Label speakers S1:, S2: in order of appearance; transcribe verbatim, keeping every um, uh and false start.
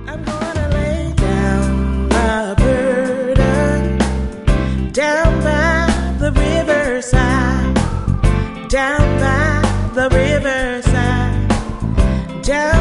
S1: I'm gonna lay down my burden down by the riverside, down by the riverside, down